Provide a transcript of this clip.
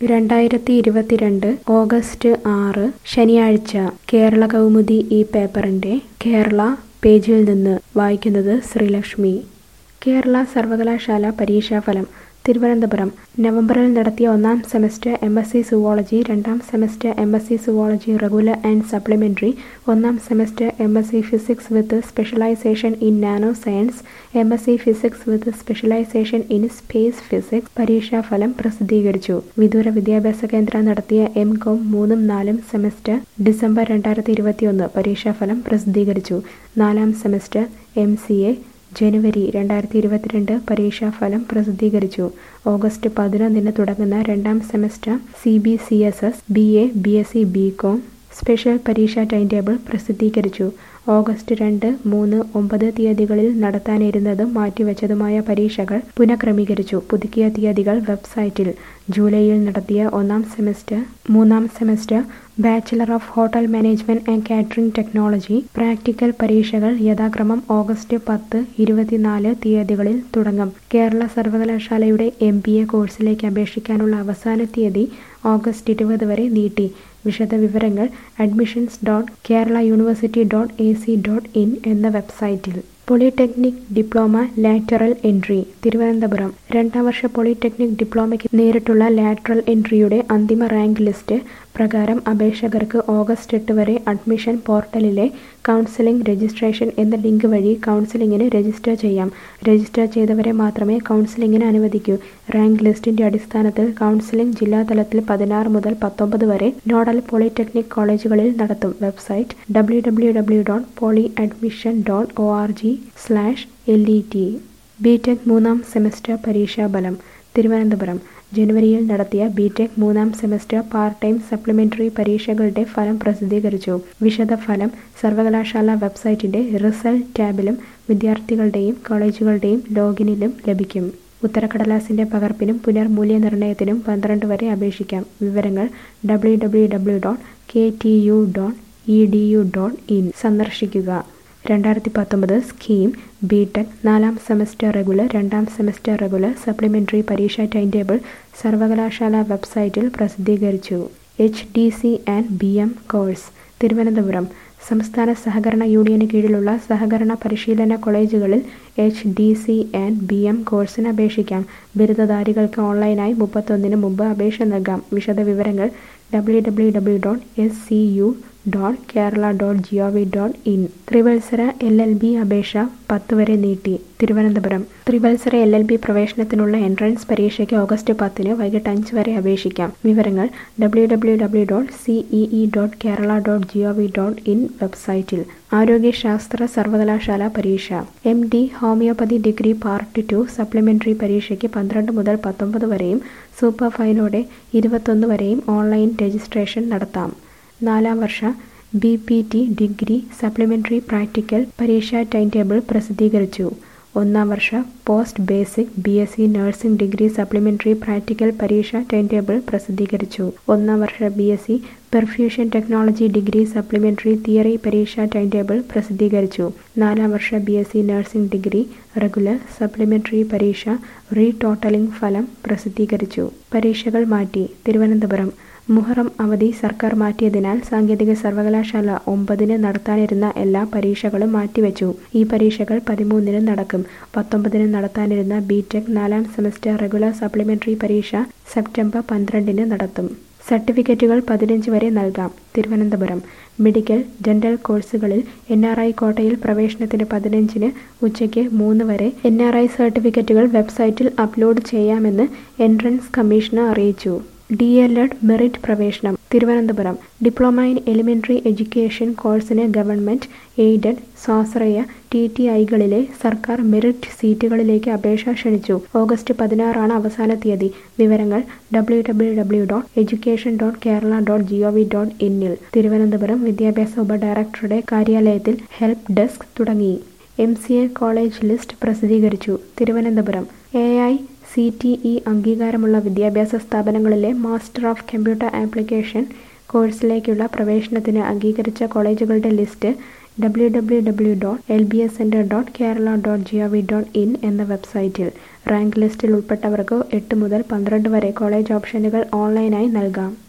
2022 August 6 ശനിയാഴ്ച കേരള കൗമുദി ഈ പേപ്പറിന്റെ കേരള പേജിൽ നിന്ന് വായിക്കുന്നത് ശ്രീലക്ഷ്മി. കേരള സർവകലാശാല പരീക്ഷാഫലം തിരുവനന്തപുരം. നവംബറിൽ നടത്തിയ ഒന്നാം സെമസ്റ്റർ എംഎസ്സി സുവോളജി, രണ്ടാം semester MSc zoology regular and supplementary, ഒന്നാം semester MSc physics with specialisation in nano science, MSc physics with specialisation in space physics പരീക്ഷാഫലം പ്രസിദ്ധീകരിച്ചു. വിദൂര വിദ്യാഭ്യാസ കേന്ദ്രം നടത്തിയ എം.കോം 3-4 സെമസ്റ്റർ ഡിസംബർ 2021 പരീക്ഷാഫലം പ്രസിദ്ധീകരിച്ചു. നാലാം സെമസ്റ്റർ എം.സി.എ ജനുവരി 2022 പരീക്ഷാഫലം പ്രസിദ്ധീകരിച്ചു. ഓഗസ്റ്റ് 11 തുടങ്ങുന്ന രണ്ടാം semester CBCSS, BA, BSc, BCom special പരീക്ഷാ ടൈം ടേബിൾ പ്രസിദ്ധീകരിച്ചു. ഓഗസ്റ്റ് 2, 3, 9 തീയതികളിൽ നടത്താനിരുന്നതും മാറ്റിവെച്ചതുമായ പരീക്ഷകൾ പുനഃക്രമീകരിച്ചു. പുതുക്കിയ തീയതികൾ വെബ്സൈറ്റിൽ. ജൂലൈയിൽ നടത്തിയ ഒന്നാം സെമസ്റ്റർ, മൂന്നാം semester bachelor of hotel management and catering technology practical പരീക്ഷകൾ യഥാക്രമം ഓഗസ്റ്റ് 10, 24 തീയതികളിൽ തുടങ്ങും. കേരള സർവകലാശാലയുടെ MBA കോഴ്സിലേക്ക് അപേക്ഷിക്കാനുള്ള അവസാന തീയതി ഓഗസ്റ്റ് 20 വരെ നീട്ടി. വിശദവിവരങ്ങൾ admissions.keralauniversity.ac.in എന്ന വെബ്സൈറ്റിൽ. Polytechnic diploma lateral entry Thiruvananthapuram. രണ്ടാം വർഷ പോളിടെക്നിക് ഡിപ്ലോമയ്ക്ക് നേരിട്ടുള്ള ലാറ്ററൽ എൻട്രിയുടെ അന്തിമ റാങ്ക് ലിസ്റ്റ് പ്രകാരം അപേക്ഷകർക്ക് ഓഗസ്റ്റ് 8 വരെ അഡ്മിഷൻ പോർട്ടലിലെ കൗൺസിലിംഗ് രജിസ്ട്രേഷൻ എന്ന ലിങ്ക് വഴി കൗൺസിലിംഗിന് രജിസ്റ്റർ ചെയ്യാം. രജിസ്റ്റർ ചെയ്തവരെ മാത്രമേ കൗൺസിലിംഗിന് അനുവദിക്കൂ. റാങ്ക് ലിസ്റ്റിന്റെ അടിസ്ഥാനത്തിൽ കൗൺസിലിംഗ് ജില്ലാതലത്തിൽ 16 മുതൽ 19 വരെ നോഡൽ പോളിടെക്നിക് കോളേജുകളിൽ നടത്തും. Website www.polyadmission.org/let. ബിടെക് മൂന്നാം സെമസ്റ്റർ പരീക്ഷാഫലം തിരുവനന്തപുരം. ജനുവരിയിൽ നടത്തിയ ബിടെക് മൂന്നാം സെമസ്റ്റർ പാർട്ട് ടൈം സപ്ലിമെന്ററി പരീക്ഷകളുടെ ഫലം പ്രസിദ്ധീകരിച്ചു. വിശദഫലം സർവകലാശാല വെബ്സൈറ്റിന്റെ റിസൾട്ട് ടാബിലും വിദ്യാർത്ഥികളുടെയും കോളേജുകളുടെയും ലോഗിനിലും ലഭിക്കും. ഉത്തരക്കടലാസിന്റെ പകർപ്പിനും പുനർമൂല്യനിർണ്ണയത്തിനും 12 വരെ അപേക്ഷിക്കാം. വിവരങ്ങൾ www.ktu.edu.in സന്ദർശിക്കുക. 2019 സ്കീം ബിടെക് നാലാം സെമസ്റ്റർ റെഗുലർ, രണ്ടാം സെമസ്റ്റർ റെഗുലർ സപ്ലിമെന്ററി പരീക്ഷാ ടൈം ടേബിൾ സർവകലാശാല വെബ്സൈറ്റിൽ പ്രസിദ്ധീകരിച്ചു. HDC and BM course Thiruvananthapuram. സംസ്ഥാന സഹകരണ യൂണിയന് കീഴിലുള്ള സഹകരണ പരിശീലന കോളേജുകളിൽ HDC ആൻഡ് BM കോഴ്സിന് അപേക്ഷിക്കാം. ബിരുദധാരികൾക്ക് ഓൺലൈനായി 31 മുമ്പ് അപേക്ഷ നൽകാം. വിശദവിവരങ്ങൾ www.scu.kerala.gov.in. ത്രിവത്സര LLB അപേക്ഷ 10 വരെ നീട്ടി. തിരുവനന്തപുരം. ത്രിവത്സര LLB പ്രവേശനത്തിനുള്ള എൻട്രൻസ് പരീക്ഷയ്ക്ക് ഓഗസ്റ്റ് 10 വൈകിട്ട് 5 വരെ അപേക്ഷിക്കാം. വിവരങ്ങൾ www.cee.kerala.gov.in വെബ്സൈറ്റിൽ. ആരോഗ്യശാസ്ത്ര സർവകലാശാല പരീക്ഷ. MD homoeopathy degree part 2 supplementary പരീക്ഷയ്ക്ക് 12 മുതൽ 19 വരെയും സൂപ്പർ ഫൈനോടെ 21 വരെയും ഓൺലൈൻ രജിസ്ട്രേഷൻ നടത്താം. നാലാം വർഷ BPT ഡിഗ്രി സപ്ലിമെന്ററി പ്രാക്ടിക്കൽ പരീക്ഷാ ടൈം ടേബിൾ പ്രസിദ്ധീകരിച്ചു. ഒന്നാം വർഷ post basic BSc nursing degree supplementary practical പരീക്ഷാ ടൈം ടേബിൾ പ്രസിദ്ധീകരിച്ചു. ഒന്നാം വർഷ BSc perfusion technology degree supplementary theory പരീക്ഷാ ടൈം ടേബിൾ പ്രസിദ്ധീകരിച്ചു. നാലാം വർഷ BSc nursing degree regular supplementary പരീക്ഷ റീടോട്ടലിംഗ് ഫലം പ്രസിദ്ധീകരിച്ചു. പരീക്ഷകൾ മാറ്റി. തിരുവനന്തപുരം. മുഹറം അവധി സർക്കാർ മാറ്റിയതിനാൽ സാങ്കേതിക സർവകലാശാല 9 നടത്താനിരുന്ന എല്ലാ പരീക്ഷകളും മാറ്റിവെച്ചു. ഈ പരീക്ഷകൾ 13 നടക്കും. 19 നടത്താനിരുന്ന ബിടെക് നാലാം സെമസ്റ്റർ റെഗുലർ സപ്ലിമെന്ററി പരീക്ഷ സെപ്റ്റംബർ 12 നടത്തും. സർട്ടിഫിക്കറ്റുകൾ 15 വരെ നൽകാം. തിരുവനന്തപുരം. മെഡിക്കൽ, ഡെന്റൽ കോഴ്സുകളിൽ NRI കോട്ടയിൽ പ്രവേശനത്തിന് 15 ഉച്ചയ്ക്ക് 3 വരെ NRI സർട്ടിഫിക്കറ്റുകൾ വെബ്സൈറ്റിൽ അപ്ലോഡ് ചെയ്യാമെന്ന് എൻട്രൻസ് കമ്മീഷണർ അറിയിച്ചു. DLED മെറിറ്റ് പ്രവേശനം. Thiruvananthapuram. Diploma in elementary education കോഴ്സിന് ഗവൺമെന്റ് എയ്ഡഡ് സ്വാശ്രയ TTIകളിലെ സർക്കാർ മെറിറ്റ് സീറ്റുകളിലേക്ക് അപേക്ഷ ക്ഷണിച്ചു. ഓഗസ്റ്റ് 16 അവസാന തീയതി. വിവരങ്ങൾ www.education.kerala.gov.in. തിരുവനന്തപുരം വിദ്യാഭ്യാസ ഉപഡയറക്ടറുടെ കാര്യാലയത്തിൽ ഹെൽപ്പ് ഡെസ്ക് തുടങ്ങി. MCA കോളേജ് ലിസ്റ്റ് പ്രസിദ്ധീകരിച്ചു. തിരുവനന്തപുരം. AICTE അംഗീകാരമുള്ള വിദ്യാഭ്യാസ സ്ഥാപനങ്ങളിലെ മാസ്റ്റർ ഓഫ് കമ്പ്യൂട്ടർ ആപ്ലിക്കേഷൻ കോഴ്സിലേക്കുള്ള പ്രവേശനത്തിന് അംഗീകരിച്ച കോളേജുകളുടെ ലിസ്റ്റ് www.lbscenter.kerala.gov.in എന്ന വെബ്സൈറ്റിൽ റാങ്ക് ലിസ്റ്റിൽ ഉൾപ്പെട്ടവർക്ക് 8 മുതൽ 12 വരെ കോളേജ് ഓപ്ഷനുകൾ ഓൺലൈനായി നൽകാം.